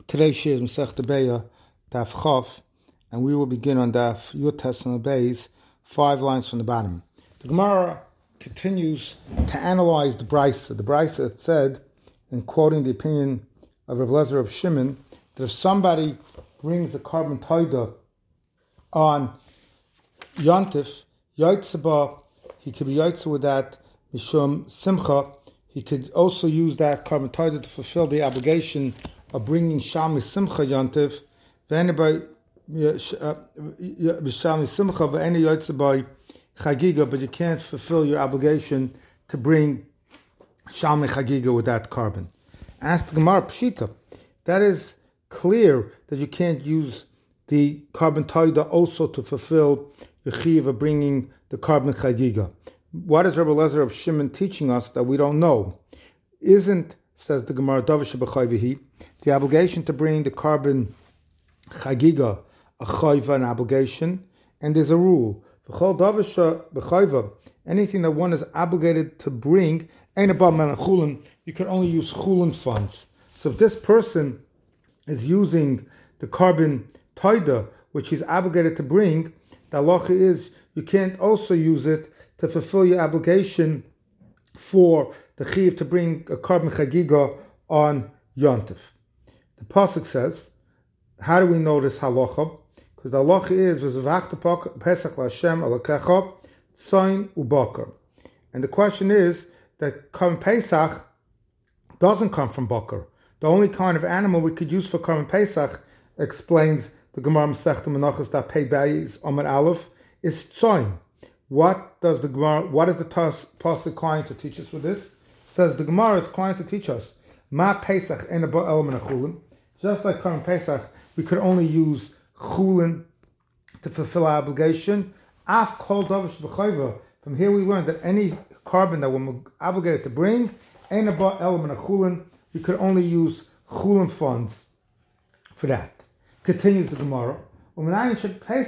Today's shir is Masechta Beya, Daf Chof, and we will begin on Daf Yud Tesla Beis, 5 lines from the bottom. The Gemara continues to analyze the Brisa. The Brisa said, in quoting the opinion of Rav Lezer of Shimon, that if somebody brings a carbon toida on Yontif, Yotzeba, he could be Yotze with that Mishum Simcha. He could also use that carbon toida to fulfill the obligation of bringing Shami Simcha Yontif, Shami Simcha, V'eni Yotze by Chagiga, but you can't fulfill your obligation to bring Shami Chagiga with that carbon. Ask the Gemara Pshita. That is clear that you can't use the carbon toida also to fulfill the chiv of bringing the carbon Chagiga. What is Rabbi Lezer of Shimon teaching us that we don't know? Isn't, says the Gemara, the obligation to bring the carbon chagiga a chayva, an obligation, and there's a rule. Anything that one is obligated to bring, ain't about chulin, you can only use chulin funds. So if this person is using the carbon toida, which he's obligated to bring, the halacha is you can't also use it to fulfill your obligation for the chiv to bring a carbon chagiga on Yontif. The pasuk says, how do we know this halacha? Because the halacha is v'zavachta pesach l'Hashem alakecha tzayin ubakar, and the question is that carbon pesach doesn't come from bakar. The only kind of animal we could use for carbon pesach, explains the Gemara Masechta Menachos that Pei Beis Amud Aleph, is tzayin. What is the pasuk trying to teach us with this? Says the Gemara is trying to teach us Ma Pesach en aba el min chulin. Just like carbon Pesach, we could only use chulin to fulfill our obligation. Af kol davar shebechayva. From here we learned that any carbon that we're obligated to bring, en aba el min chulin, we could only use chulin funds for that. Continues the Gemara. Continues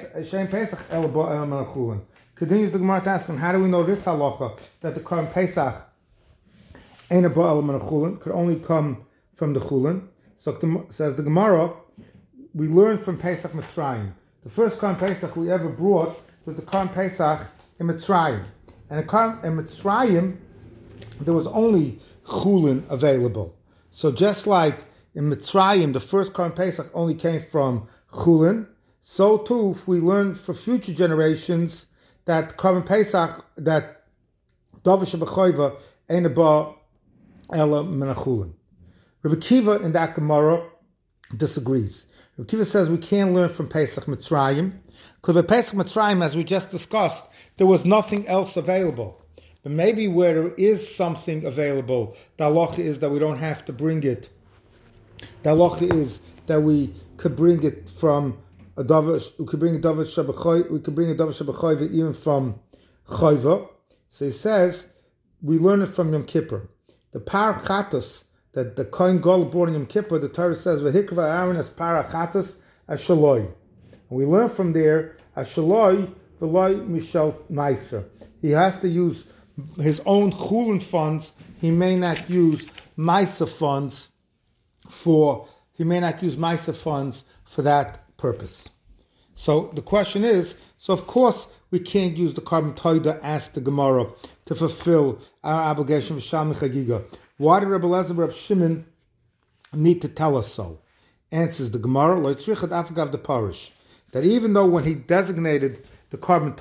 the Gemara to ask him, how do we know this halacha, that the carbon Pesach ain't a ba'al min chulin, could only come from the chulin? So says the Gemara, we learned from Pesach Mitzrayim. The first carbon Pesach we ever brought was the carbon Pesach in Mitzrayim. And in Mitzrayim, there was only chulin available. So just like in Mitzrayim, the first carbon Pesach only came from chulin, so too, if we learn for future generations that carbon Pesach, that davar shebechayva ain't aba ela min chulin. Rabbi Kiva in that Gemara disagrees. Rabbi Kiva says we can't learn from Pesach Mitzrayim, because by Pesach Mitzrayim, as we just discussed, there was nothing else available. But maybe where there is something available, the halacha is that we don't have to bring it. The halacha is that we could bring it from a davar. We could bring a davar shebechayva even from chayva. So he says we learn it from Yom Kippur. The parachatos that the Kohen Gadol brought in Yom Kippur, the Torah says v'hikva Aaron as parachatos ashaloi. And we learn from there ashaloi v'loi mishal meiser. He has to use his own chulin funds. He may not use meiser funds for. He may not use meiser funds for that purpose. So the question is, so of course we can't use the carbon toida as the Gemara to fulfill our obligation for Shami Chagiga. Why did Rabbi Lezer of Shimon need to tell us so? Answers the Gemara, Lo tzrichat afagav de parish, that even though when he designated the carbon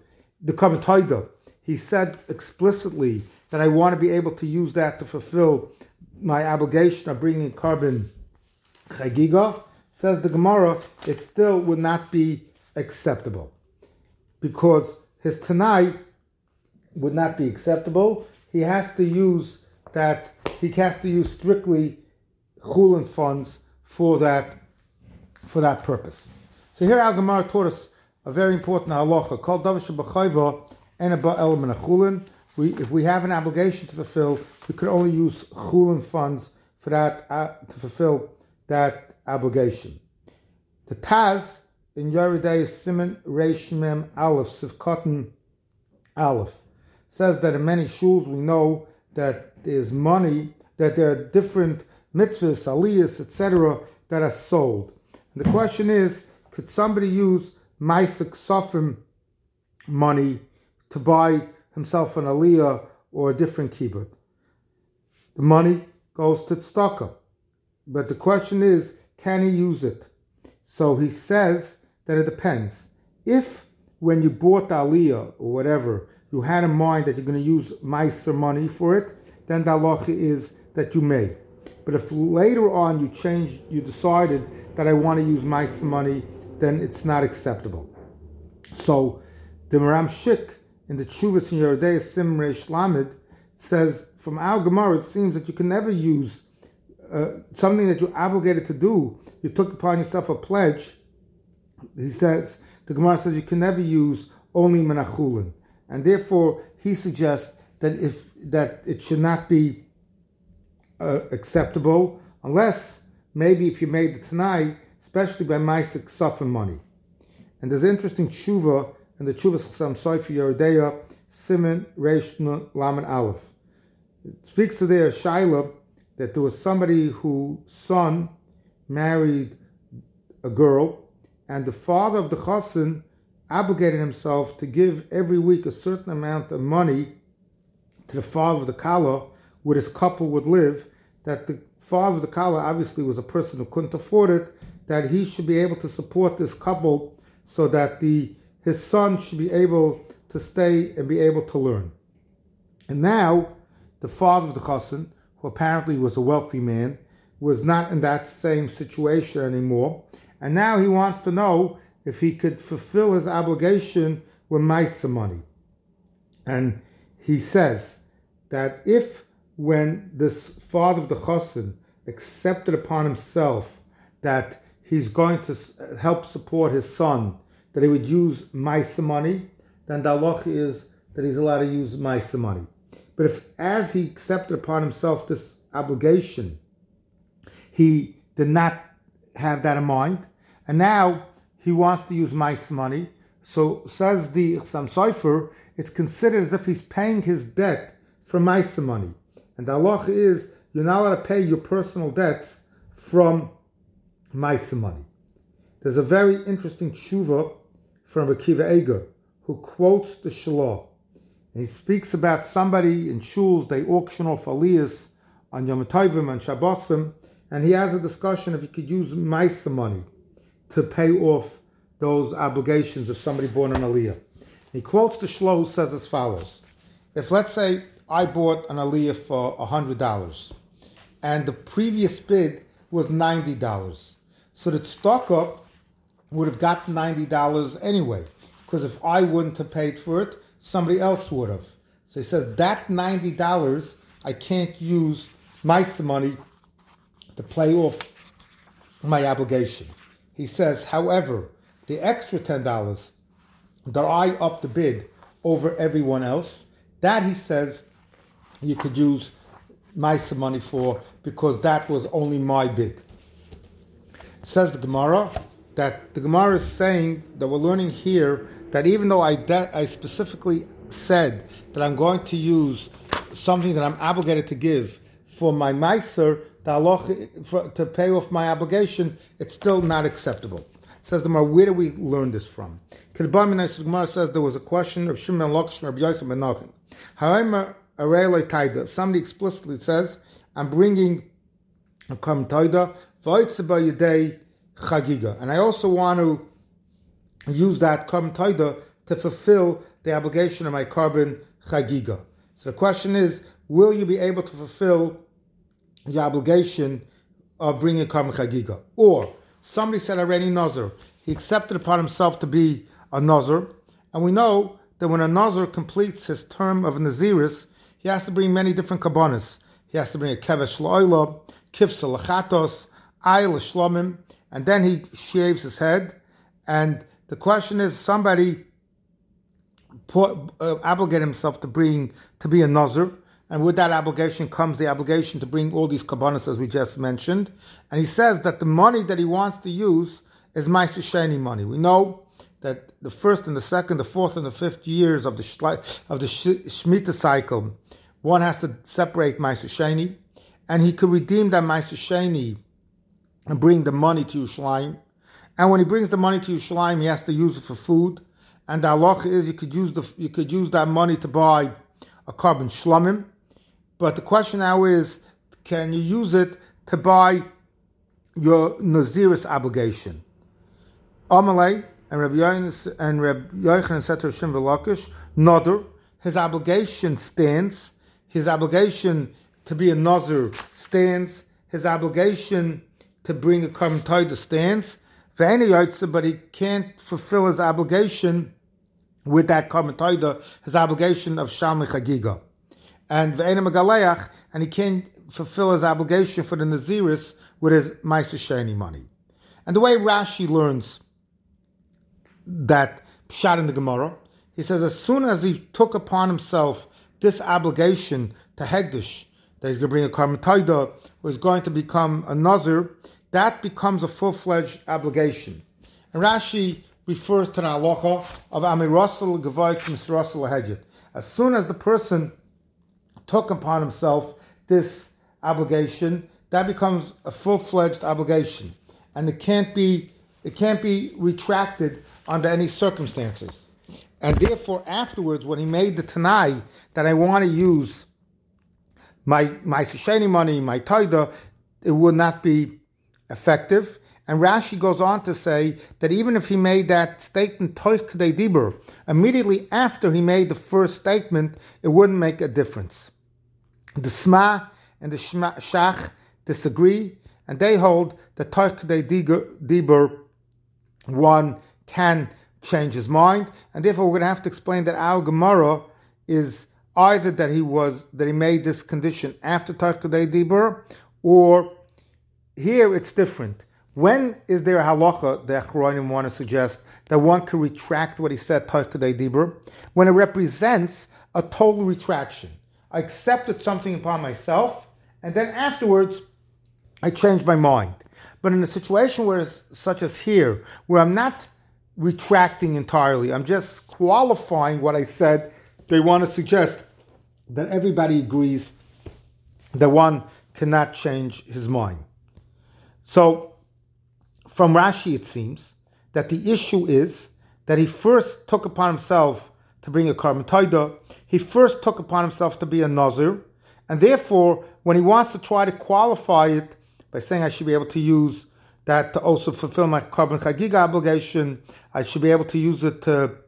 toida, he said explicitly that I want to be able to use that to fulfill my obligation of bringing carbon Chagiga, says the Gemara, it still would not be acceptable, because his Tanai would not be acceptable. He has to use strictly chulin funds for that purpose. So here our Gemara taught us a very important halacha called davar shebechayva en aba el min chulin. If we have an obligation to fulfill, we could only use chulin funds for that to fulfill that obligation. The Taz in Yeridei Siman Reish Mem Aleph Sivkotten Aleph says that in many shuls we know that there's money, that there are different mitzvahs, aliyahs, etc., that are sold. And the question is, could somebody use Maaseh Ksofim money to buy himself an aliyah or a different kibbutz? The money goes to tzedakah. But the question is, can he use it? So he says that it depends. If when you bought the aliyah or whatever, you had in mind that you're going to use Maaseh money for it, then the halacha is that you may. But if later on you decided that I want to use Maaseh money, then it's not acceptable. So the Maram Shik in the Tshuvas in Yerodei Sim Reish Lamed says, from our Gemara, it seems that you can never use something that you're obligated to do. You took upon yourself a pledge. He says, the Gemara says you can never use only menachulin, and therefore he suggests that it should not be acceptable unless maybe if you made the Tanai, especially by Maaseh Ksofim money. And there's an interesting tshuva in the Tshuvas Chasam Sofer Yerodei Siman Reish Nun Lamed Aleph. It speaks to there Shaila that there was somebody whose son married a girl, and the father of the chassan obligated himself to give every week a certain amount of money to the father of the kala where this couple would live, that the father of the kala obviously was a person who couldn't afford it, that he should be able to support this couple so that his son should be able to stay and be able to learn. And now, the father of the chassan, who apparently was a wealthy man, was not in that same situation anymore, and now he wants to know if he could fulfill his obligation with Maaseh money. And he says that if when this father of the chassan accepted upon himself that he's going to help support his son, that he would use Maaseh money, then the halacha is that he's allowed to use Maaseh money. But if, as he accepted upon himself this obligation, he did not have that in mind, and now he wants to use Maaseh money, so says the Chasam Sofer, it's considered as if he's paying his debt from Maaseh money. And the halacha is, you're not allowed to pay your personal debts from Maaseh money. There's a very interesting tshuva from Akiva Eger, who quotes the Shalah. And he speaks about somebody in shuls, they auction off aliyahs on Yom Tovim and Shabbosim, and he has a discussion if you could use Maaseh money to pay off those obligations if somebody bought an aliyah. He quotes the Shlo, who says as follows: if, let's say, I bought an aliyah for $100, and the previous bid was $90, so the tzedakah would have gotten $90 anyway, because if I wouldn't have paid for it, somebody else would have. So he says that $90 I can't use Maaseh money to pay off my obligation. He says, however, the extra $10 that I upped the bid over everyone else, that he says you could use Maaseh money for, because that was only my bid. Says the Gemara, that the Gemara is saying that we're learning here that even though I specifically said that I'm going to use something that I'm obligated to give for my Meiser, the halacha to pay off my obligation, it's still not acceptable. Says the Gemara, where do we learn this from? The Gemara says there was a question of Shimon Lakish and Rabbi Yochanan ben Nachman. However, somebody explicitly says, I'm bringing a Kam Taida, V'otzeba Yedei Chagiga. And I also want to use that Kam Taida to fulfill the obligation of my carbon Chagiga. So the question is, will you be able to fulfill your obligation of bringing a carbon Chagiga? Or somebody said already Nazar. He accepted upon himself to be a Nazar, and we know that when a Nazar completes his term of Naziris, he has to bring many different kabbanas. He has to bring a kevesh la'oila, kifsa lachatos, ayil shlomim, and then he shaves his head. And the question is, somebody obligated himself to be a Nazar, and with that obligation comes the obligation to bring all these kabbanas as we just mentioned. And he says that the money that he wants to use is Maaseh Sheni money. We know that the first and the second, the fourth and the fifth years of the Shemitah cycle, one has to separate Maaseh Sheni, and he could redeem that Ma'aser Sheni and bring the money to Yerushalayim. And when he brings the money to Yerushalayim, he has to use it for food. And the halacha is you could use that money to buy a carbon shlomim. But the question now is, can you use it to buy your Naziris obligation? Amalei and Rabbi Yochanan said to Shimon Lakish, Nodar, his obligation stands. His obligation to be a Nazir stands. His obligation to bring a carbon toida stands. But he can't fulfill his obligation with that carbon toida, his obligation of Shalmi Chagiga. And he can't fulfill his obligation for the Naziris with his Ma'aser Sheni money. And the way Rashi learns that Pshat in the Gemara, he says as soon as he took upon himself this obligation to Hegdish, that he's going to bring a carbon toida, or he's going to become a Nazir, that becomes a full-fledged obligation. And Rashi refers to the halacha of Amirasal Gavayk Misrasal Hedjit. As soon as the person took upon himself this obligation, that becomes a full-fledged obligation, and it can't be retracted under any circumstances. And therefore, afterwards, when he made the Tanai that I want to use my Sisheni money, my Taida, it would not be effective. And Rashi goes on to say that even if he made that statement Toich K'dei Dibur, immediately after he made the first statement, it wouldn't make a difference. The Sma and the Shach disagree, and they hold that Toich K'dei Dibur, one can change his mind, and therefore we're going to have to explain that our Gemara is either that he made this condition after Toich K'dei Dibur, or here it's different. When is there a halacha, the Achronim want to suggest, that one can retract what he said, Toich K'dei Dibur? When it represents a total retraction. I accepted something upon myself, and then afterwards, I changed my mind. But in a situation where it's such as here, where I'm not retracting entirely, I'm just qualifying what I said, they want to suggest that everybody agrees that one cannot change his mind. So, from Rashi, it seems that the issue is that he first took upon himself to bring a carbon taida, he first took upon himself to be a Nazir, and therefore, when he wants to try to qualify it by saying I should be able to use that to also fulfill my carbon chagiga obligation, I should be able to use Ma'aser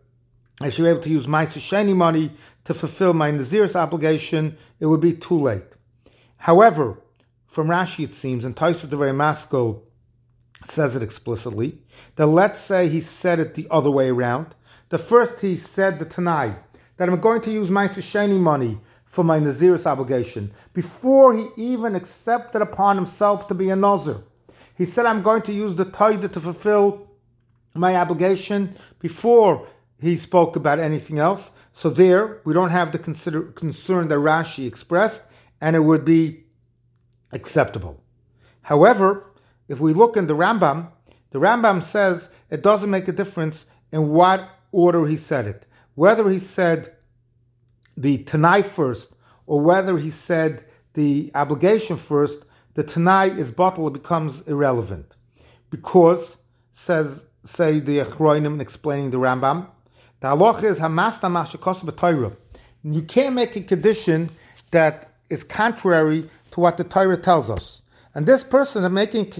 Sheni money to fulfill my Nazir's obligation, it would be too late. However, from Rashi it seems, and Tosfos Divrei Maskil says it explicitly, that let's say he said it the other way around. The first he said the Tanai, that I'm going to use Ma'aser Sheni money for my Nazir's obligation, before he even accepted upon himself to be a Nazir. He said, I'm going to use the Taida to fulfill my obligation before he spoke about anything else. So there, we don't have the concern that Rashi expressed, and it would be acceptable. However, if we look in the Rambam says it doesn't make a difference in what order he said it. Whether he said the Tanai first, or whether he said the obligation first, the Tanai is bottled, it becomes irrelevant. Because, say the Achronim explaining the Rambam, the halacha is Hamasta Mashakos b'Torah. You can't make a condition that is contrary to what the Torah tells us. And this person is making,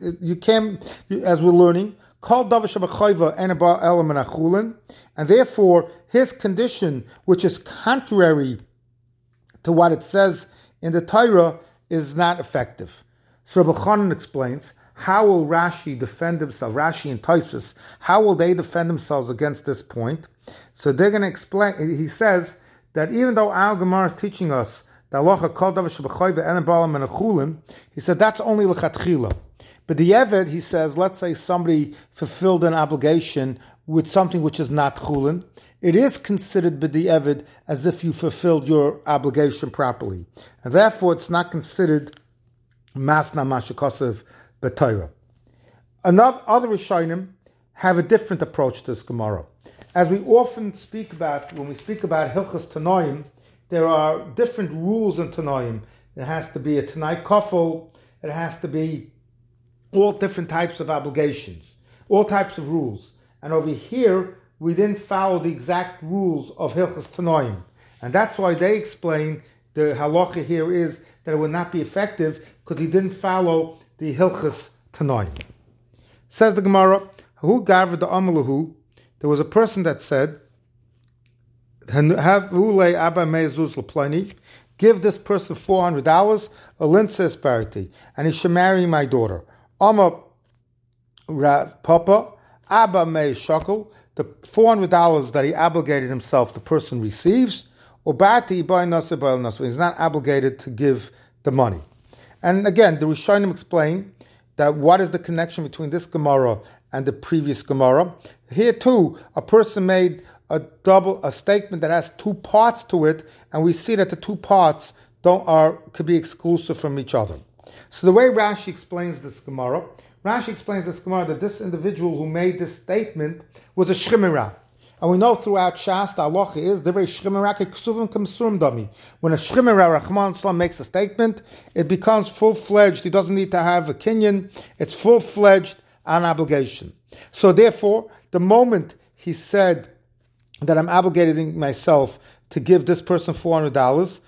as we're learning, called Davar Shabachayva and Aba Elam and Achulin, and therefore his condition, which is contrary to what it says in the Torah, is not effective. So Rabbi Chanan explains, how will Rashi defend himself, Rashi and Tosfos, how will they defend themselves against this point? So they're going to explain, he says that even though our Gemara is teaching us the halacha called Davar Shabachayva and Aba Elam and Achulin, he said that's only l'chatchila. But the Eved, he says, let's say somebody fulfilled an obligation with something which is not chulin, it is considered b'di'evid as if you fulfilled your obligation properly. And therefore it's not considered masna mashikosev b'Torah. Other Rishonim have a different approach to this Gemara. As we often speak about, when we speak about Hilchos Tanoim, there are different rules in Tanoim. it has to be a Tanai Kofel, it has to be all different types of obligations, all types of rules. And over here, we didn't follow the exact rules of Hilchas Tanoim. And that's why they explain the halacha here is that it would not be effective because he didn't follow the Hilchas Tanoim. Says the Gemara, Hu Gavra the Amalahu, there was a person that said, give this person $400, a linsa asperity, and he should marry my daughter. Papa, Abba Mei Shakel, the $400 that he obligated himself, the person receives, or Bati Ibai Nasa Baal Nasa, he's not obligated to give the money. And again, the Rishonim explain that what is the connection between this Gemara and the previous Gemara. Here too, a person made a statement that has two parts to it, and we see that the two parts could be exclusive from each other. So the way Rashi explains this Gemara that this individual who made this statement was a shchimera. And we know throughout Shas, the halacha is the very shchimera keksuvim kamsurim dami. When a shchimera, Rahman Islam, makes a statement, it becomes full-fledged. He doesn't need to have a kinyan. It's full-fledged an obligation. So therefore, the moment he said that I'm obligating myself to give this person $400,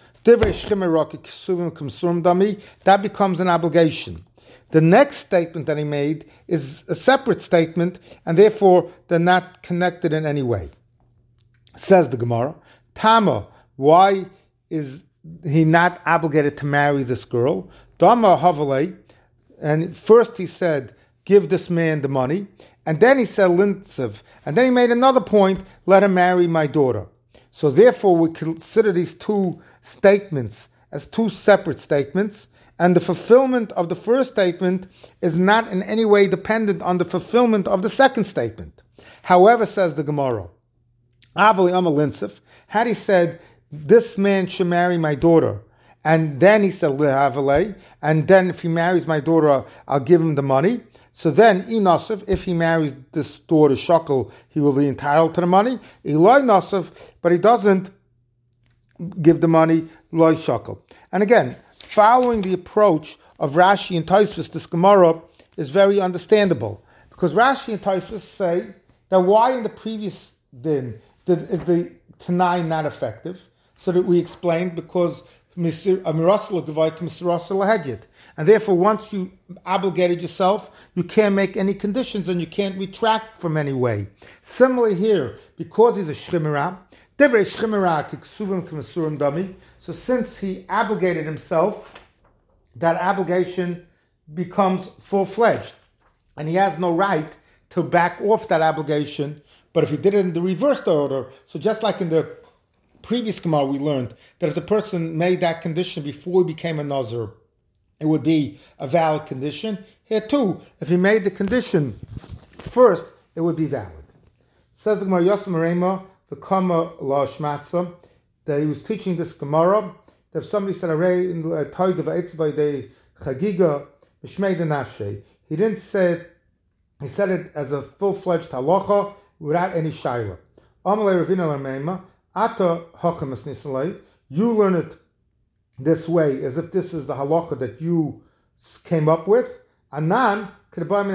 that becomes an obligation. The next statement that he made is a separate statement, and therefore they're not connected in any way. Says the Gemara, Tama, why is he not obligated to marry this girl? Dama Havale, and first he said, give this man the money, and then he said Lintsev, and then he made another point, let him marry my daughter. So therefore we consider these two statements as two separate statements, and the fulfillment of the first statement is not in any way dependent on the fulfillment of the second statement. However, says the Gemara, Avali Amal Linsif, had he said, this man should marry my daughter, and then he said, Lehavale, and then if he marries my daughter, I'll give him the money. So then, Inosif, if he marries this daughter, Shakel, he will be entitled to the money. Eloi Nosif, but he doesn't give the money, Loi Shakel. And again, following the approach of Rashi and Tosfos, this Gemara is very understandable. Because Rashi and Tosfos say that why in the previous din is the Tanai not effective? So that we explained because and therefore once you obligated yourself, you can't make any conditions and you can't retract from any way. Similarly here, because he's a shchimera, so since he obligated himself, that obligation becomes full-fledged. And he has no right to back off that obligation. But if he did it in the reverse order, so just like in the previous Gemara we learned, that if the person made that condition before he became a Nazir, it would be a valid condition. Here too, if he made the condition first, it would be valid. Says the Gemara, Yosem Rema, the Kama La Shmatza, that he was teaching this Gemara, that if somebody said, he didn't say it, he said it as a full-fledged halacha without any shayla. You learn it this way, as if this is the halacha that you came up with. Anan, we learn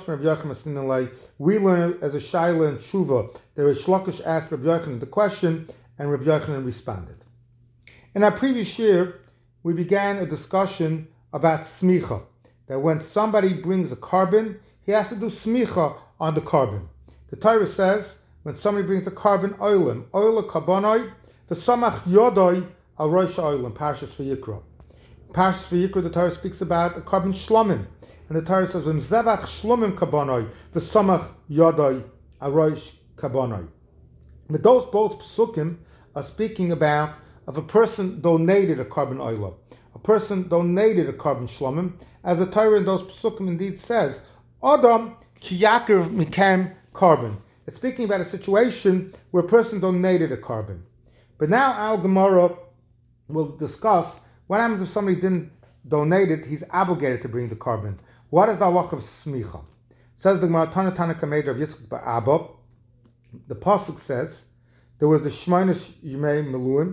it as a shayla and tshuva. The Rish Lakish asked Rabbi Yochanan the question, and Rabbi Yochanan responded. In our previous year, we began a discussion about smicha, that when somebody brings a carbon, he has to do smicha on the carbon. The Torah says, when somebody brings a carbon oilim, oil kabonoi, the samach yodoi al rosh oilim, Parshas Vayikra. Parshas Vayikra, the Torah speaks about a carbon shlomim, and the Torah says, when zevach shlomim kabonoi, the samach yodoi al rosh kabonoi. But those both psukim are speaking about if a person donated a carbon oil, a person donated a carbon shlomim, as the Torah in those psukim indeed says, Adam ki yakir mikem carbon. It's speaking about a situation where a person donated a carbon. But now our Gemara will discuss what happens if somebody didn't donate it, he's obligated to bring the carbon. What is the halach of smicha? Says the Gemara, Tana Kamed of Yitzchak Ba'abba. The pasuk says there was the Shmonish Yemei Meluim,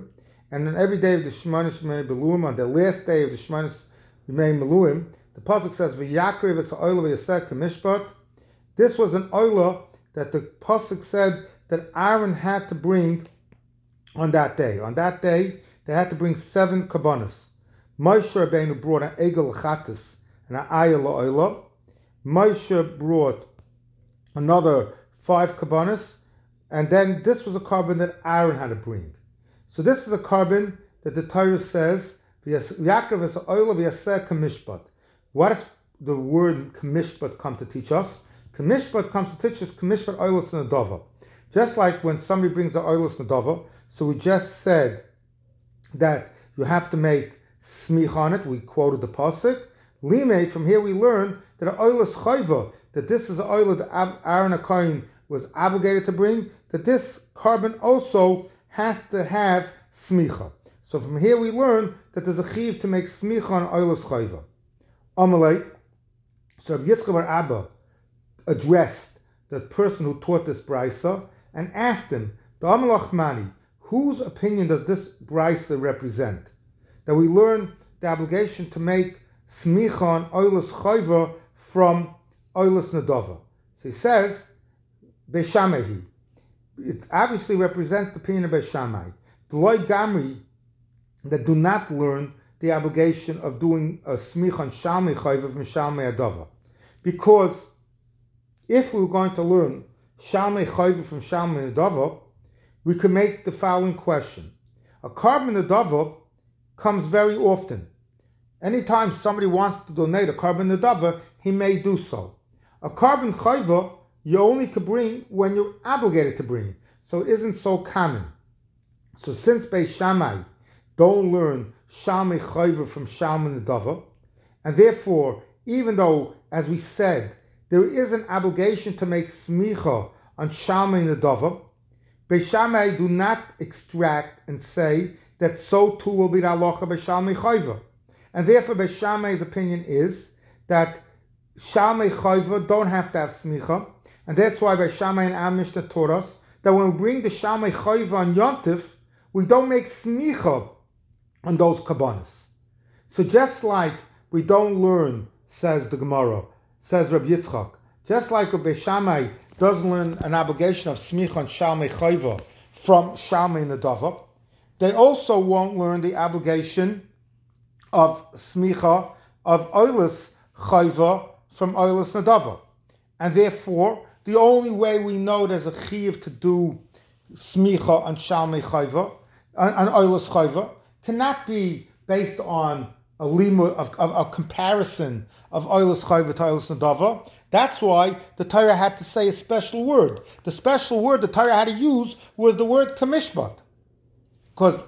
and on every day of the Shemona Shemei Beluim, on the last day of the Shemona Shemei Beluim, the pasuk says, "V'yakriv es ha'olah v'yaseh k'mishpat." This was an olah that the pasuk said that Aaron had to bring on that day. On that day, they had to bring 7 kabbanos. Moshe Rabbeinu brought an egel chatas and an ayah la'olah. Moshe brought another 5 kabbanos, and then this was a carbon that Aaron had to bring. So this is a carbon that the Torah says, "Yaakov es ha'olah v'yaseh k'mishpat." What does the word k'mishpat come to teach us? K'mishpat comes to teach us k'mishpat oilus nedava. Just like when somebody brings the oilus nedava, so we just said that you have to make smich on it. We quoted the pasuk. Limei, from here we learn that an oilus chayva, that this is an oil that Aaron HaKohen was obligated to bring, that this carbon also has to have smicha. So from here we learn that there's a chiv to make smicha on oilus chayva. Amalei, so Rabbi Yitzchak bar Abba addressed the person who taught this brisa and asked him, the Amalach Mani, whose opinion does this brisa represent? That we learn the obligation to make smicha on oilus chayva from oilus nedava. So he says, Beishamehi. It obviously represents the opinion of Beishamai. The Loi Gamri that do not learn the obligation of doing a smich on shalmei chayva from shalmei adava. Because if we were going to learn shalmei chayva from shalmei adava, we could make the following question. A carbon adava comes very often. Anytime somebody wants to donate a carbon adava, he may do so. A carbon chayva you only could bring when you're obligated to bring. So it isn't so common. So since Beis Shammai don't learn Shalmei Chayva from Shalmei Nedava, and therefore, even though, as we said, there is an obligation to make smicha on Shalmei Nedava, Beis Shammai do not extract and say that so too will be the halacha by Shalmei Chayva. And therefore, Beis Shammai's opinion is that Shalmei Chayva don't have to have smicha, and that's why Beis Shammai and Am Mishnah taught us that when we bring the Shalmei Chayva on Yontif, we don't make smicha on those kabbanos. So just like we don't learn, says the Gemara, says Rabbi Yitzchak, just like Rabbi Shammai doesn't learn an obligation of smicha on Shalmei Chayva from Shalmei Nedava, they also won't learn the obligation of smicha of oilus chayva from oilus nedava. And therefore, the only way we know there's a chiyuv to do smicha on shalmei chayva, on oilus chayva, cannot be based on a limud of a comparison of oilus chayva to oilus nedava. That's why the Torah had to say a special word. The special word the Torah had to use was the word kamishbat. Because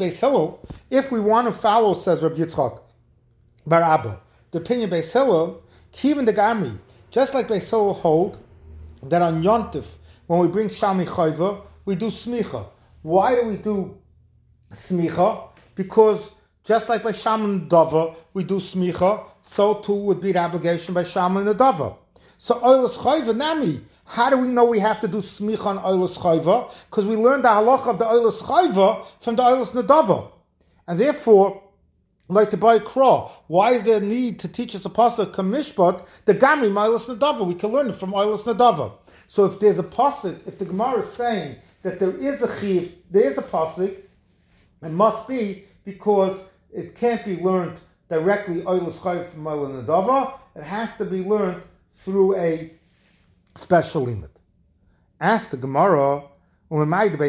if we want to follow, says Rabbi Yitzchak bar Abba, the opinion Beis Hillel, Kivin the Gamri, just like Beis Hillel hold that on Yontif, when we bring Shalmei Chayva, we do smicha. Why do we do smicha? Because just like by Shalmei Nedava we do smicha, so too would be the obligation by Shalmei Nedava. So oilus chayva nami. How do we know we have to do smicha on oilus chayva? Because we learned the halacha of the oilus chayva from the oilus nedava, and therefore, like the Bay Kra, why is there a need to teach us a pasuk kamishpat the gamri oilus nedava? We can learn it from oilus nedava. So if there's a pasuk, if the Gemara is saying that there is a chiv, there is a pasuk, it must be because it can't be learned directly oilus chayva from oilus nedava. It has to be learned through a special limit. Ask the Gemara, so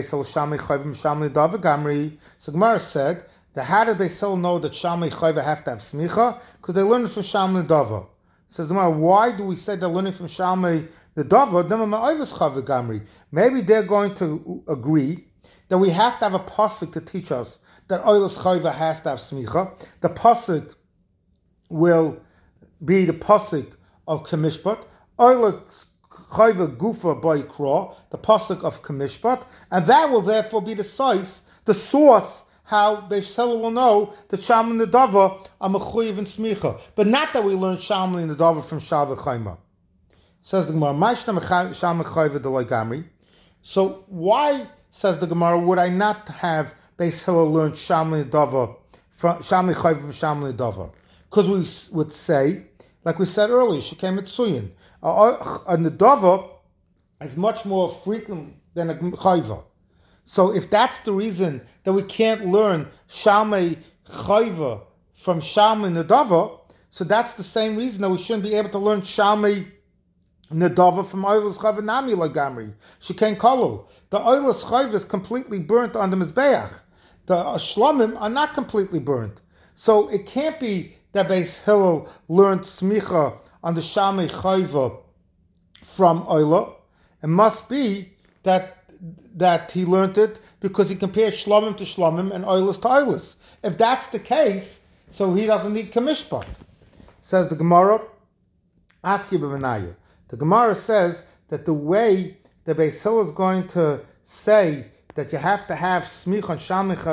Gemara said that how did Beis Hillel know that Shalmei Chayva have to have smicha? Because they learned it from Shalmei Nedava. Says the Gemara, why do we say they're learning from Shalmei Nedava? Maybe they're going to agree that we have to have a pasuk to teach us that oilus chayva has to have smicha. The pasuk will be the pasuk of Kamishpat. Oilus chayva gufa by kra, the pasuk of Kamishpat, and that will therefore be the source how Beis Hillel will know that Shalmei Nedava are mechuyev and smicha, but not that we learn Shalmei Nedava from Shalvei Chayma. Says the Gemara, Ma'ishna Shalmei Chayva de Gamri. So why, says the Gemara, would I not have Beis Hillel learned Shalmei Nedava from Shalmei Chayva from Shalmei Nedava? Because we would say, like we said earlier, she came at Suyin. A Nedava is much more frequent than a Chayva. So if that's the reason that we can't learn Shalmei Chayva from Shalmei Nedava, so that's the same reason that we shouldn't be able to learn Shalmei Nedava from Oilus Chayva Nami Lagamri. She can't call. The Oilus Chayva is completely burnt on the Mizbeach. The Shlomim are not completely burnt. So it can't be that Beis Hillel learned Smicha on the Shalmei Chayva from Oila. It must be that he learned it because he compares Shlomim to Shlomim and Oilus to Oilus. If that's the case, so he doesn't need Kamishpat. Says the Gemara, Asya b'Benaya. The Gemara says that the way the Beis Hillel is going to say that you have to have Smicha on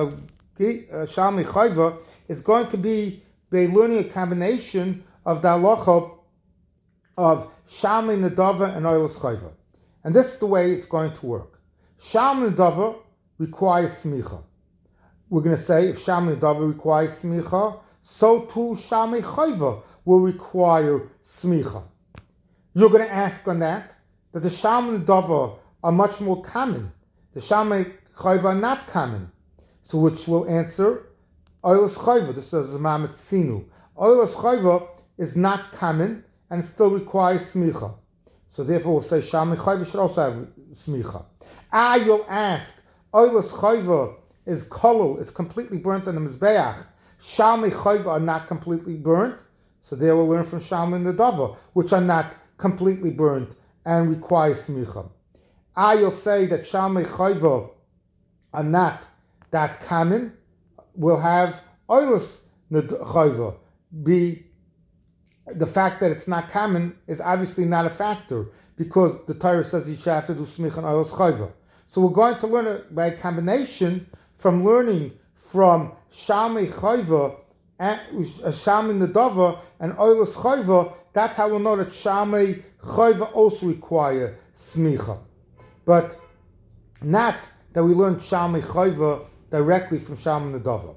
Shalmei Chayva is going to be by learning a combination of the halacha of Shalmei Nedava and Oilus Chayva. And this is the way it's going to work. Shalmei Nedava requires Smicha. We're going to say if Shalmei Nedava requires Smicha, so too Shalmei Chayva will require Smicha. You're going to ask on that the Shalmei Nedava are much more common. The Shalmei Chayva are not common. So which will answer Oilus Chayva. This is Mamet Sinu. Oilus Chayva is not common and it still requires Smicha. So therefore we'll say Shalmei Chayva should also have Smicha. You'll ask, Oilus Chayva is kolul, is completely burnt on the Mizbeach. Shalmei Chayva are not completely burnt. So there we'll learn from Shalmei Nedava, which are not completely burnt and require Smicha. You'll say that Shalmei Chayva are not that common. We'll have Oilus Chayva be. The fact that it's not common is obviously not a factor because the Torah says you should have to do Smicha and Oilus Chayva. So we're going to learn it by a combination from learning from Shalmei Chayva and Shalmei Nedava and Oilus Chayva. That's how we'll know that Shalmei Chayva also require Smicha. But not that we learn Shalmei Chayva directly from Shalmei Nedava.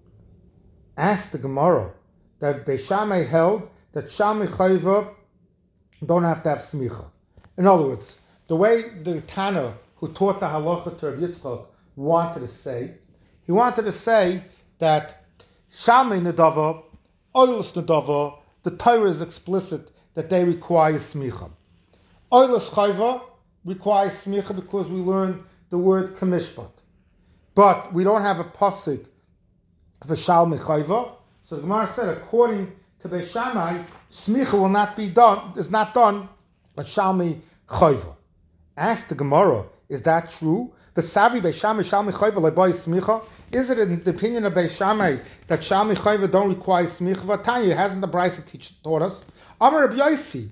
Ask the Gemara that Beis Shammai held that Shalmei Chayva don't have to have Smicha. In other words, the way the Tana who taught the halacha to Rav Yitzchak wanted to say, he wanted to say that Shalmei Nedava, Oilus Nedava, the Torah is explicit that they require Smicha. Oilus Chayva requires Smicha because we learn the word Kamishpat. But we don't have a pasuk for Shalmei Chayva. So the Gemara said, according to Beis Shammai, Smicha will not be done, is not done by Shalmei Chayva. Ask the Gemara, is that true? The Savi Beis Shammai Shalmei Chayva le'boy Smicha? Is it in the opinion of Beis Shammai that Shalmei Chayva don't require Smicha? Tanya, hasn't the Brisa taught us? Amar Rabbi Yosi,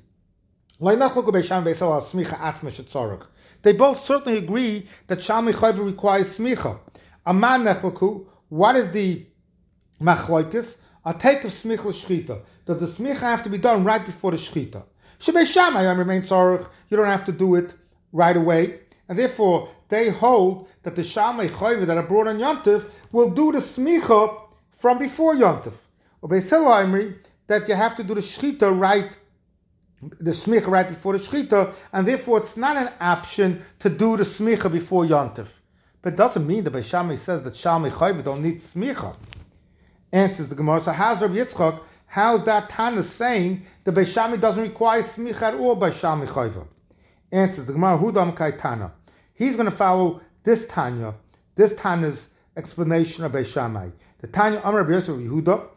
they both certainly agree that Shalmei Chayva requires Smicha. Aman nechlaku, what is the machlokes? A take of Smicha l'shchita. Does the Smicha have to be done right before the shchita? Shebei Shammai remain tzarich. You don't have to do it right away, and therefore they hold that the Shalmei Chayva that are brought on Yontif will do the Smicha from before Yontif. Or Beis Hillel that you have to do the shchita right, the Smicha right before the shchita, and therefore it's not an option to do the Smicha before Yontif. But it doesn't mean that Beis Shammai says that Shalmei Chayva don't need Smicha. Answers the Gemara. So how's Rabbi Yitzchak? How's that Tana saying that Beis Shammai doesn't require Smicha at all by Shalmei Chayva? Answers the Gemara. Hudam Kai Tana. He's going to follow this Tanya, this Tana's explanation of Beis Shammai. The Tanya Amar Rabbi Yosef Yehuda.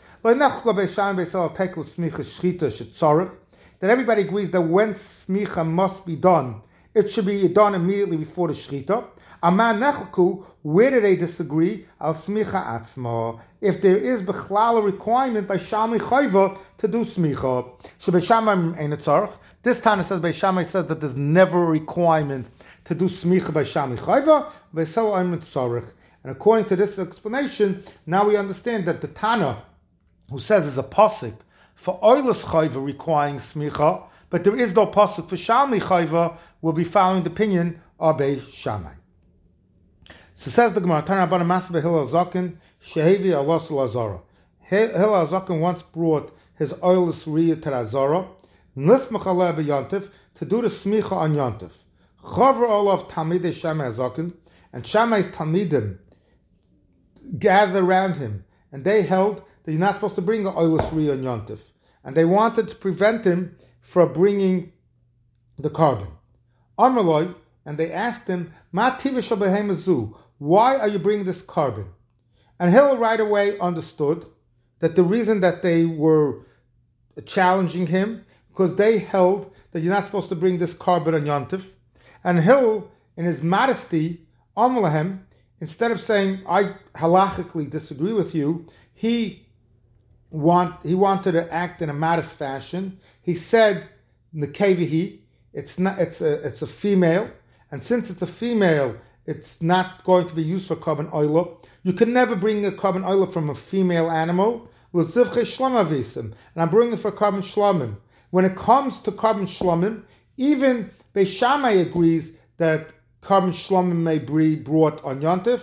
That everybody agrees that when Smicha must be done, it should be done immediately before the Shchita. Aman Nechku, where do they disagree? Al Smicha Atzma. If there is Bechlal a requirement by Shalmei Chayva to do Smicha. Shebei Shammai Ein Tzarech. This Tana says, Beis Shammai says that there's never a requirement to do Smicha by Shalmei Chayva. Beis Hillel Ein Tzarech. And according to this explanation, now we understand that the Tana, who says there's a pasuk for Oilus Chayva requiring Smicha, but there is no pasuk for Shalmei Chayva, will be following the opinion of Beis Shammai. So says the Gemara, Tana Bana Masbe Hillel Zaken, Shehevi Alos Lazara. Hillel Zaken once brought his oilless riyah to Lazara, Nismach Aleh B'Yontif, to do the smicha on Yontif. Chavar Olav Talmidei Shammai Zaken, and Shammai's Talmidim gathered around him, and they held that you're not supposed to bring an oilless riyah on Yontif. And they wanted to prevent him from bringing the carbon. Amrloi, and they asked him, Ma tivish zu, why are you bringing this carbon? And Hillel right away understood that the reason that they were challenging him, because they held that you're not supposed to bring this carbon on Yontif. And Hillel, in his modesty, Amrlahem, instead of saying, I halachically disagree with you, he wanted to act in a modest fashion. He said, Nekevihi, it's a female, and since it's a female, it's not going to be used for carbon oil. You can never bring a carbon oil from a female animal. And I'm bringing it for carbon shlomim. When it comes to carbon shlomim, even Beis Shammai agrees that carbon shlomim may be brought on Yontif.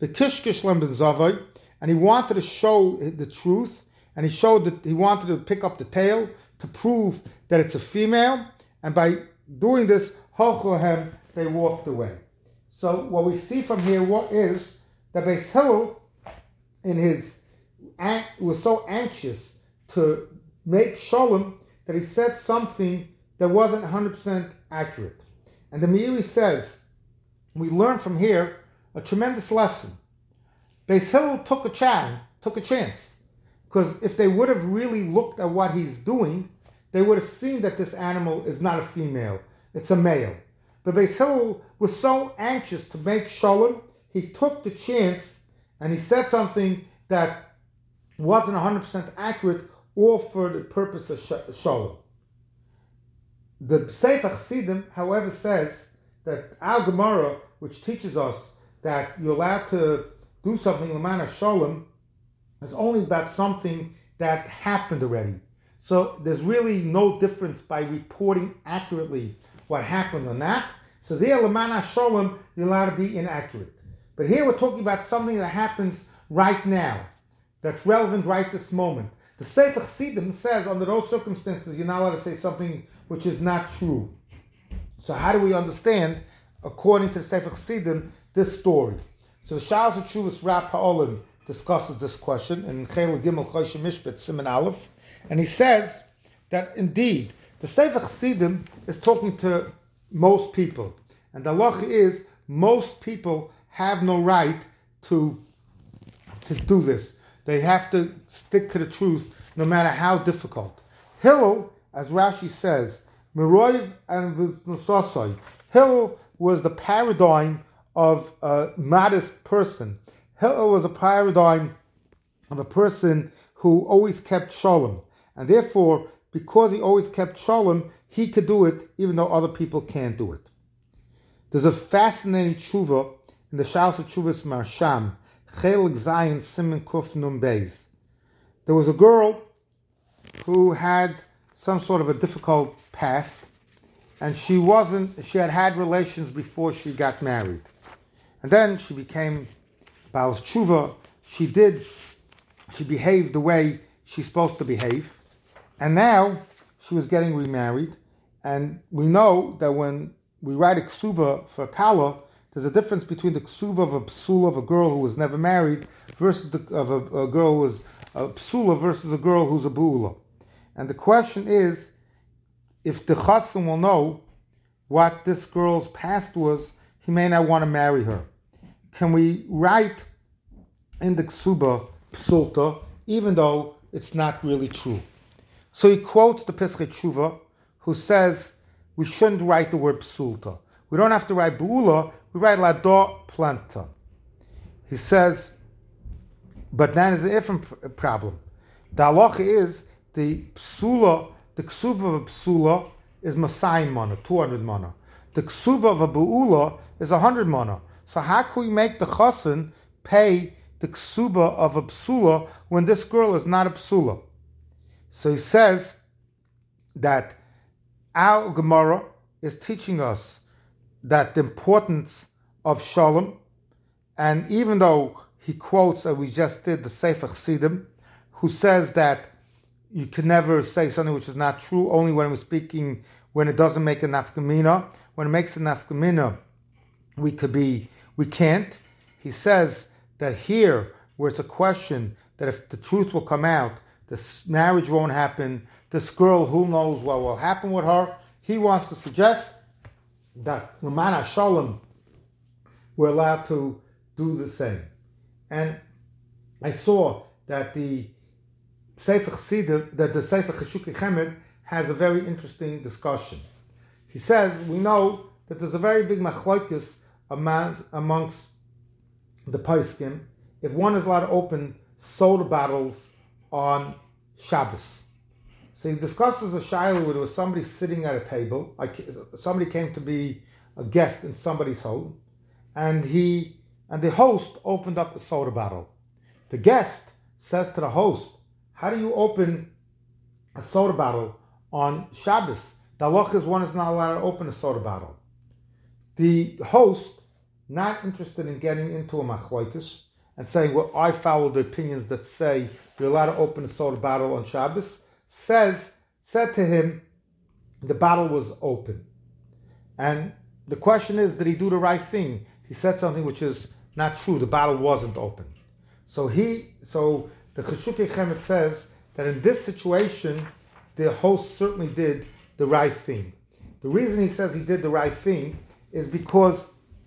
And he wanted to show the truth, and he showed that he wanted to pick up the tail to prove that it's a female, and by doing this, they walked away. So what we see from here is that Beis Hillel, was so anxious to make shalom that he said something that wasn't 100% accurate. And the Meiri says, we learn from here a tremendous lesson. Beis Hillel took a chance, because if they would have really looked at what he's doing, they would have seen that this animal is not a female, it's a male. But Beis Hillel was so anxious to make shalom, he took the chance and he said something that wasn't 100% accurate, all for the purpose of shalom. The Sefer Chassidim, however, says that Al Gemara, which teaches us that you're allowed to do something l'mana shalom, is only about something that happened already. So there's really no difference by reporting accurately what happened or not. So there, l'mana shalom, you're allowed to be inaccurate. But here we're talking about something that happens right now, that's relevant right this moment. The Sefer Chassidim says under those circumstances you're not allowed to say something which is not true. So how do we understand, according to the Sefer Chassidim, this story? So the Shalos HaTshuvos Rab Ha'olim discusses this question in Chel Gimel Choshen Mishpat Siman Aleph, and he says that indeed the Sefer Chassidim is talking to most people, and the halacha is most people have no right to do this. They have to stick to the truth no matter how difficult. Hillel, as Rashi says, Meroiv and V'nusosai, Hillel was the paradigm of a modest person. Hillel was a paradigm of a person who always kept shalom. And therefore, because he always kept shalom, he could do it even though other people can't do it. There's a fascinating tshuva in the Shalos HaTshuvos Marsham, Chelik Zayin Siman Kuf Nun Beis. There was a girl who had some sort of a difficult past, and she had relations before she got married. And then she became Baal Tshuva. She behaved the way she's supposed to behave. And now she was getting remarried. And we know that when we write a ksuba for Kala, there's a difference between the ksuba of a psula of a girl who was never married versus of a girl who was a psula versus a girl who's a bu'ula. And the question is, if the chassan will know what this girl's past was, he may not want to marry her. Can we write in the ksuba psulta, even though it's not really true? So he quotes the Pesach Tshuva, who says we shouldn't write the word psulta. We don't have to write bu'ula, we write lado planta. He says, but that is a different problem. The halacha is the ksuba of a psula is Masayim mana, 200 mana. The ksuba of a bu'ula is 100 mana. So how can we make the chassan pay the ksuba of a psula when this girl is not a psula? So he says that our Gemara is teaching us that the importance of shalom And even though he quotes, as we just did, the Sefer Chassidim, who says that you can never say something which is not true, only when we're speaking, when it doesn't make a nafkamina. When it makes a nafkamina, we can't. He says that here, where it's a question that if the truth will come out, this marriage won't happen, this girl, who knows what will happen with her, he wants to suggest that Ramana Shalom, we're allowed to do the same. And I saw that the Sefer Chassidim, that the Sefer Cheshukei Chemed has a very interesting discussion. He says, we know that there's a very big machlokes amongst the poskim if one is allowed to open soda bottles on Shabbos. So he discusses a shaila where there was somebody sitting at a table, somebody came to be a guest in somebody's home, and the host opened up a soda bottle. The guest says to the host, how do you open a soda bottle on Shabbos? The halacha is one is not allowed to open a soda bottle. The host, not interested in getting into a machlokes and saying, well, I follow the opinions that say you're allowed to open a soda bottle on Shabbos, said to him, the bottle was open. And the question is, did he do the right thing? He said something which is not true. The bottle wasn't open. So the Cheshukei Chemed says that in this situation, the host certainly did the right thing. The reason he says he did the right thing is because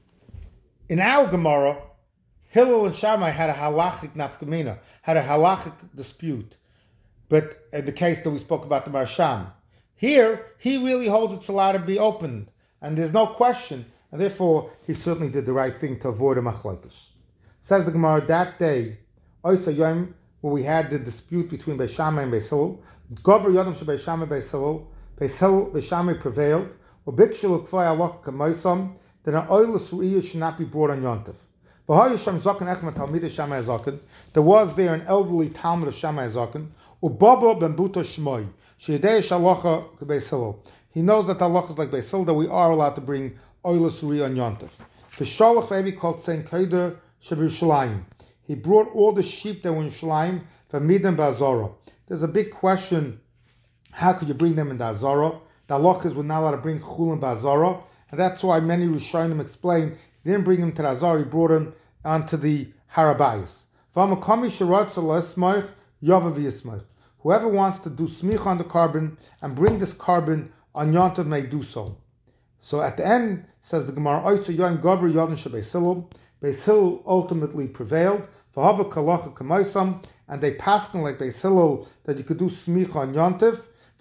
in our Gemara, Hillel and Shammai had a halachic nafkamina, had a halachic dispute. But in the case that we spoke about the Marsham, here he really holds it's allowed to be opened, and there's no question, and therefore he certainly did the right thing to avoid a machlokes. Says the Gemara, that day, Oisa Yom, when we had the dispute between Beis Shammai and Beis Hillel, Gover Yodam Beis Shammai Beis Hillel, Beis Shammai prevailed, or Bikshul Kfay Allah Kamoisam, then an oilus ru'iyah should not be brought on Yontif. There was there an elderly Talmud of Shammai Zaken, Ubaba ben Buta Shmoy, Sheyedei Shalacha Beis Hillel. He knows that the halacha is like Beis Hillel, that we are allowed to bring oilus ru'iyah on Yontif. The Shalach Evi called Saint Keder Shebirushalayim. He brought all the sheep that were in Shalayim from Midan Ba'azara. There's a big question, how could you bring them in the Azara? The halacha is we're not allowed to bring Chulin Ba'azara, and that's why many Rishonim explain he didn't bring him to the Azara, he brought him onto the Harabayas. Whoever wants to do smicha on the carbon and bring this carbon on Yontav may do so. So at the end, says the Gemara, Beis Hillel ultimately prevailed, and they passed like Beis Hillel that you could do smicha on Yontav.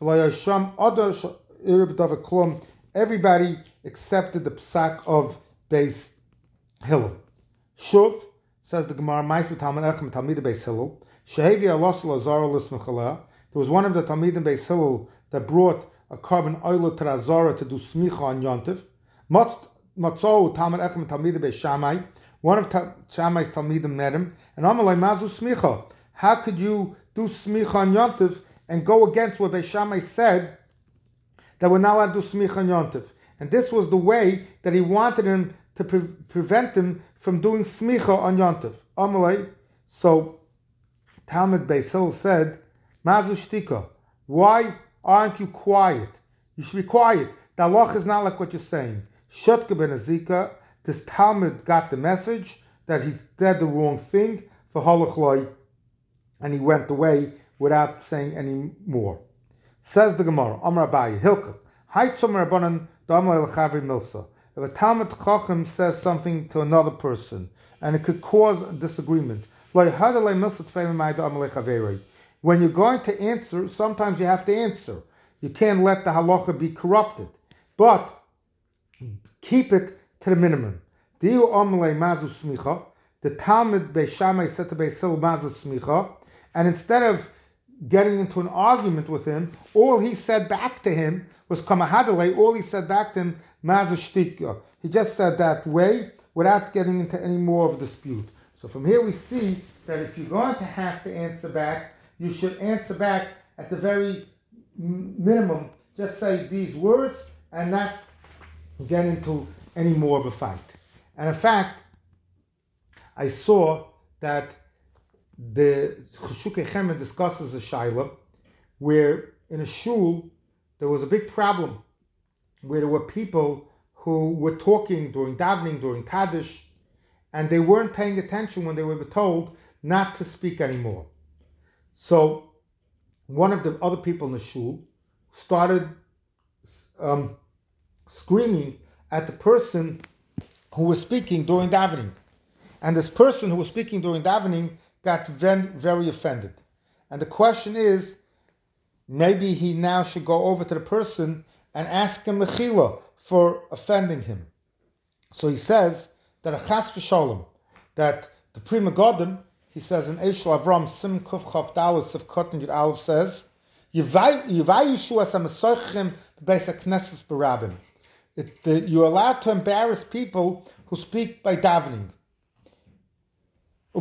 Everybody accepted the psak of Beis Hillel. Shuv, says the Gemara, Beis Hillel. There was one of the Talmidim Beis Hillel that brought a carbon oil to the Azara to do smicha on Yontif. Matzou Talmid Echem Talmidim Beis Shammai. One of Shammai's Talmidim met him, and Amalei Mazu smicha. How could you do smicha on Yontif and go against what Beis Shammai said that we're not allowed to do smicha on Yontif? And this was the way that he wanted him to prevent him from doing smicha on Yontif. Amalei. So Talmud Beis Hillel said, Mazu shtika, why aren't you quiet? You should be quiet. The halach is not like what you're saying. Shutka ben Azika, this Talmud got the message that he said the wrong thing for halach, and he went away without saying any more. Says the Gemara, Amar Abaye, Hilchah, Haitzom Rabbanan Damar Elchavri Milsa. If a Talmud Chacham says something to another person, and it could cause a disagreement, when you're going to answer, sometimes you have to answer. You can't let the halacha be corrupted, but keep it to the minimum. The Talmud Beis Shammai said to Beis Hillel mazu smicha, and instead of getting into an argument with him, all he said back to him was kamahadalei. All he said back to him mazu shtika. He just said that way without getting into any more of a dispute. So from here we see that if you're going to have to answer back, you should answer back at the very minimum. Just say these words and not get into any more of a fight. And in fact, I saw that the Cheshukei Chemed discusses a shaila where in a shul there was a big problem where there were people who were talking during davening, during Kaddish, and they weren't paying attention when they were told not to speak anymore. So one of the other people in the shul started screaming at the person who was speaking during davening. And this person who was speaking during davening got very offended. And the question is, maybe he now should go over to the person and ask him mechila for offending him. So he says that a chas v'sholem, that the Pri Megadim, he says in Eshel Avram Sim Kuf Chav Dalus of Kotten Yud Aleph says, Yivai Yeshua Samasochim Beis HaKnesses Barabim. You're allowed to embarrass people who speak by davening. And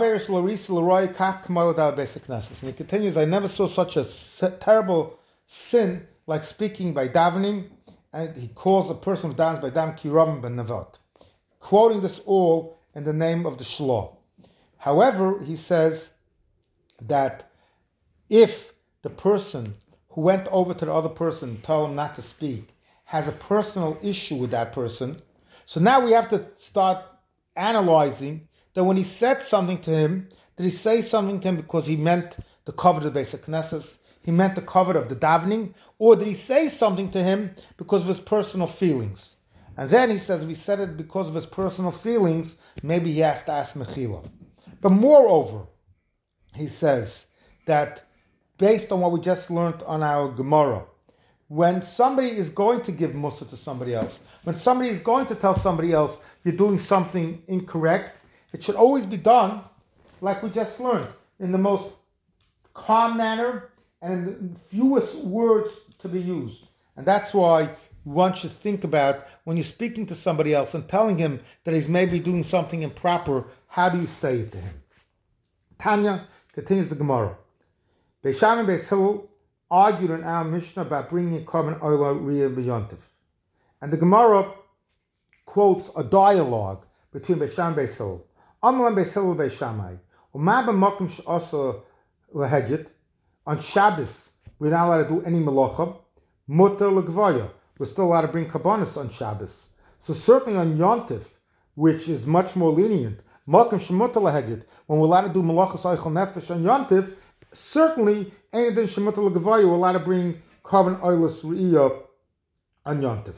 he continues, I never saw such a terrible sin like speaking by davening, and he calls a person who davens by davening Kiravim ben Navot, quoting this all in the name of the Shloh. However, he says that if the person who went over to the other person and told him not to speak has a personal issue with that person, so now we have to start analyzing that when he said something to him, did he say something to him because he meant the cover of the Beis HaKnesses, he meant the cover of the davening, or did he say something to him because of his personal feelings? And then he says, if he said it because of his personal feelings, maybe he has to ask mechila. But moreover, he says that based on what we just learned on our Gemara, when somebody is going to give mussar to somebody else, when somebody is going to tell somebody else you're doing something incorrect, it should always be done, like we just learned, in the most calm manner and in the fewest words to be used. And that's why one should think about when you're speaking to somebody else and telling him that he's maybe doing something improper, how do you say it to him? Tanya continues the Gemara. Beis Shammai and Beis Hillel argued in our Mishnah about bringing a carbon oil riyah b'yontif. And the Gemara quotes a dialogue between Beis Shammai and Beis Hillel. Amalam Beis Hillel Beis Shammai. Uma b'makom she'asa lahedget. On Shabbos, we're not allowed to do any melacha. Mutar l'gvaya. We're still allowed to bring kabbanis on Shabbos. So certainly on Yontif, which is much more lenient, makom she'mutar lahedget, when we're allowed to do melachas eichel nefesh on Yontif, certainly anything she'mutar l'gvaya, we're allowed to bring carbon oilus riyah on Yontif.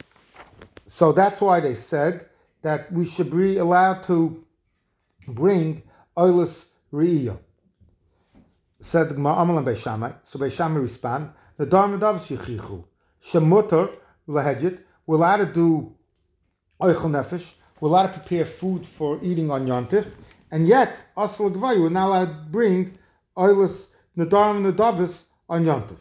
So that's why they said that we should be allowed to bring oilus riyah. Said the Gemara, Amalam Beis Shammai. So Beis Shammai respond, the Dar Medavs Yichichu. Shemutar Lahedjit. We're allowed to do Oichel Nefesh. We're allowed to prepare food for eating on Yontif. And yet, Asal Gvayu, we're not allowed to bring Oilus Nadar and Nadavis on Yontif.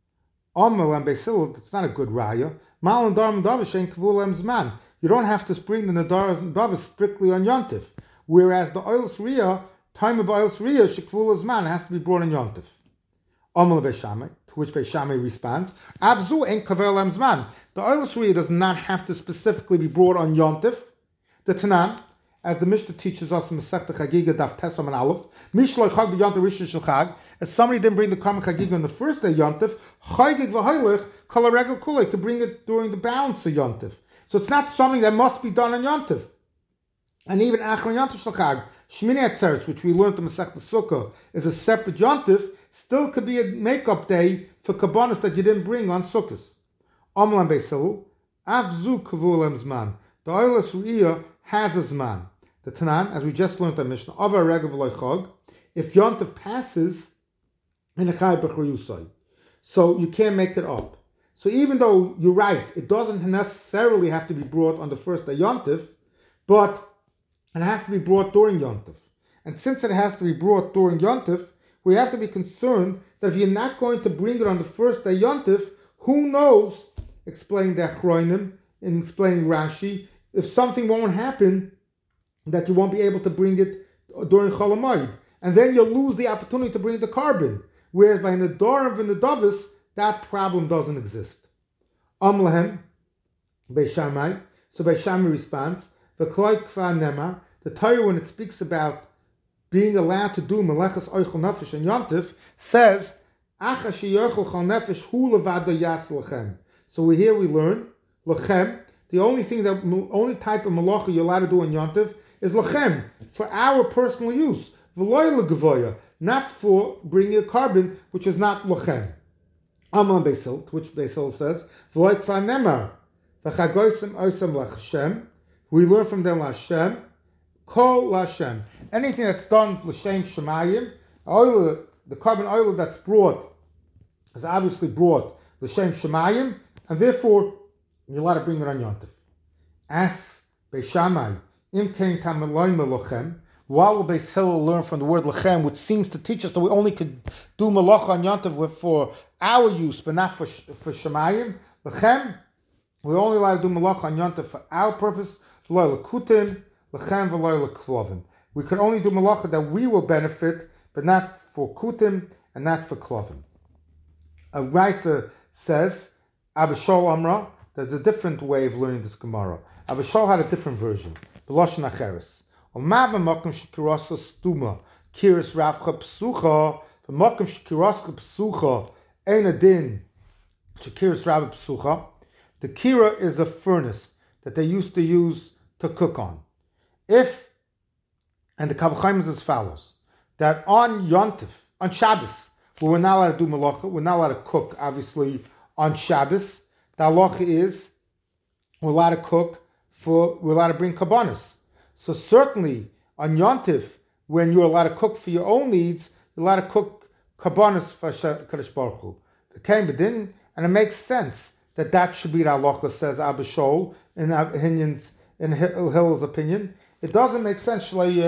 Amalam Beis Hillel, it's not a good raya. Mal and Dar and Nadavis ain't Kvulem Zman. You don't have to bring the Nadar and Nadavis strictly on Yontif. Whereas the Oilus Riyah, time of Oilus Riyah, Shekvul Zman, has to be brought on Yontif. Amal Beis Shammai, to which Beis Shammai responds, Avzu ain't Kavel Zman. The Oilus Riyah does not have to specifically be brought on Yontif. The Tanan, as the Mishnah teaches us in Masechta Chagiga Daf Tesam and Aleph, Mishloi Chag b'Yontif Rishon Shel Chag, as somebody didn't bring the Karban Chagiga on the first day Yontif, Chagig v'Hoylech Kol HaRegel Kulei could bring it during the balance of Yontif. So it's not something that must be done on Yontif. And even Achron Yontif Shel Chag, Shmini Atzeres, which we learned in Masechta Sukkah, is a separate Yontif, still could be a make-up day for kabbanis that you didn't bring on Sukkos. Amalam Beis Hillel, Avzu Kavulem Zman. The Oilus Riyah has a Zman. The Tanan, as we just learned in Mishnah, of a Regav Loichog, if Yontif passes in a Chai B'chor Yusai. So you can't make it up. So even though you're right, it doesn't necessarily have to be brought on the first day Yontif, but it has to be brought during Yontif. And since it has to be brought during Yontif, we have to be concerned that if you're not going to bring it on the first day Yontif, who knows, explaining the Achronim, and explaining Rashi, if something won't happen, that you won't be able to bring it during Chol Hamoed. And then you'll lose the opportunity to bring the carbon. Whereas by Nedarim and Nedavis, that problem doesn't exist. Amlahem, Beis Shammai. So Beis Shammai responds, V'kloi kfa nemar, the Torah, when it speaks about being allowed to do Melechas Oichel Nefesh and Yontif, says, Acha sheyochel chal nefesh hu levado yas lechem. So here we learn, lechem, the only type of malacha you're allowed to do on Yontif is lechem, for our personal use. V'loy legevoya, not for bringing a carbon, which is not lechem. Amal Beisil, which Beisil says, v'loy kvar nemar, v'chagoysim oisam l'Hashem, we learn from them l'Hashem, kol l'Hashem. Anything that's done l'shem shemayim, oil, the carbon oil that's brought is obviously brought l'shem shemayim, and therefore you're allowed to bring it on Yontif. As Beis Shammai, im kein tameloim lochem. Why will Beis Hillel learn from the word lechem, which seems to teach us that we only could do malacha on Yontif for our use, but not for shemayim? Lechem, we're only allowed to do malacha on Yontif for our purpose. V'lo lekutim, lechem v'lo leklovim. We can only do malacha that we will benefit, but not for kutim and not for klovim. A Raisa says, Abba Shaul Amra, there's a different way of learning this Gemara. Abba Shaul had a different version. The Lashon Acheres. Omav v'makom shekirasa stuma, kiris ravcha psucha, v'makom shekirasa psucha, ein adin, shekiris ravcha psucha. The kira is a furnace that they used to use to cook on. And the Kavachim is as follows, that on Yontif, on Shabbos, we're not allowed to do malacha, we're not allowed to cook, obviously, on Shabbos. The halacha is, we're allowed to cook, we're allowed to bring kabbanis. So certainly, on Yontif, when you're allowed to cook for your own needs, you're allowed to cook kabbanis for Kadosh Baruch Hu. And it makes sense that should be the halacha, says Abba Shaul, in Hillel's opinion. It doesn't make sense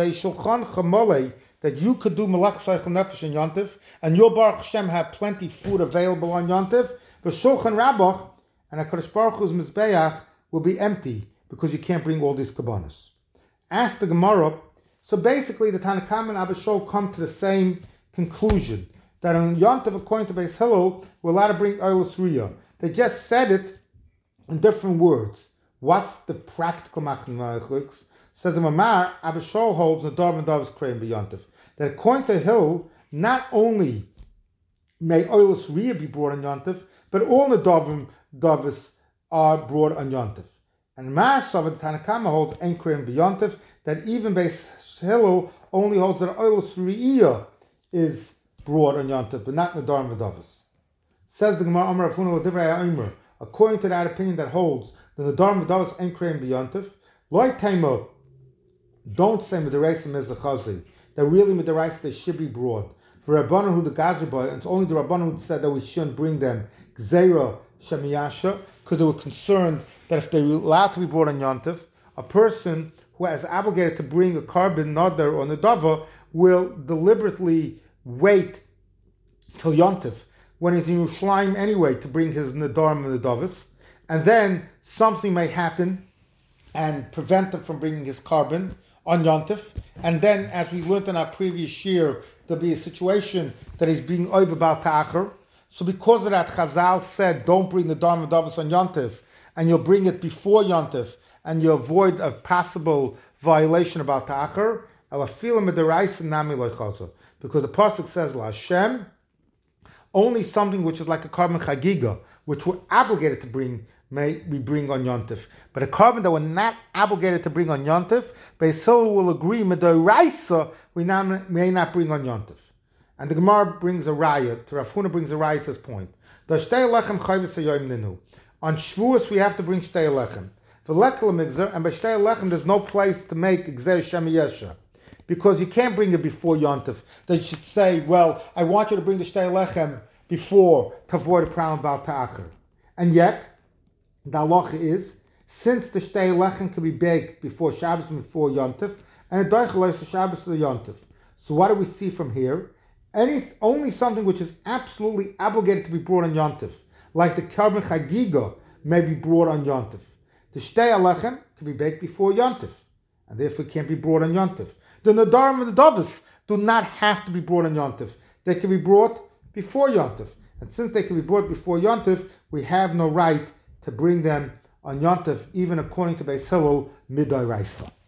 that you could do Melechas Oichel Nefesh in Yontif, and your Baruch Hashem have plenty food available on Yontif, but Shulchan Rabbach and HaKadosh Baruch Hu's Mizbeach will be empty because you can't bring all these kabbanos. Ask the Gemara. So basically, the Tanna Kamma and Abba Shaul come to the same conclusion that on Yontif, according to Beis Hillel, we're allowed to bring Oilus Riyah. They just said it in different words. What's the practical machnaychliks? Says the Mamar, Abba Shaul holds Nadav and Dav's Kreim b'Yontif, that according to Hillel, not only may Oilus Riyah be brought on Yontif, but all Nadav Davis are brought on Yontif. And Mar Savad Tanna Kamma holds Ein Kreim b'Yontif, that even Beis Hillel only holds that Oilus Riyah is brought on Yontif, but not Nadav and Davis. Says the Gemara, Amar Afuna L'Divrei HaOmer, according to that opinion that holds the Nadav and Davis Ein Kreim b'Yontif, Loi Taimo, don't say Midaraisa Mezchazi, that really Midaraisa they should be brought. For Rabbanan who the Gazerba, and it's only the Rabbanan who said that we shouldn't bring them Gzeira Shemiyasha, because they were concerned that if they were allowed to be brought on Yontif, a person who is obligated to bring a carbon Nadar or Nadava will deliberately wait till Yontif, when he's in Yerushalayim anyway, to bring his Nadarim and Nadavas, and then something may happen and prevent him from bringing his carbon on Yontif, and then, as we learned in our previous year, there'll be a situation that he's being over Baal Ta'achar. So because of that, Chazal said, don't bring the Dharma Davos on Yontif, and you'll bring it before Yontif, and you avoid a possible violation of Baal Ta'achar, because the Pasuk says, La Hashem, only something which is like a carbon chagiga, which we're obligated to bring, may we bring on Yontif. But a carbon that we're not obligated to bring on Yontif, Beis Hillel will agree, Medoraisa, we may not bring on Yontif. And the Gemara brings a raya, Rav Huna brings a raya to this point. On Shavuos we have to bring Shtei Lechem. And by Shtei Lechem there's no place to make Gzer Shem Yesha, because you can't bring it before Yontif. They should say, well, I want you to bring the Shtei Lechem before to avoid a problem about Ta'achar. And yet, the halacha is, since the Shtei Lechem can be baked before Shabbos and before Yontif, and it doichelos for Shabbos and Yontif. So what do we see from here? Only something which is absolutely obligated to be brought on Yontif, like the carbon chagiga, may be brought on Yontif. The Shtei Lechem can be baked before Yontif, and therefore can't be brought on Yontif. The Nadarim and the Davos do not have to be brought on Yontif. They can be brought before Yontif. And since they can be brought before Yontif, we have no right to bring them on Yontif, even according to Beis Hillel, Midoraisa.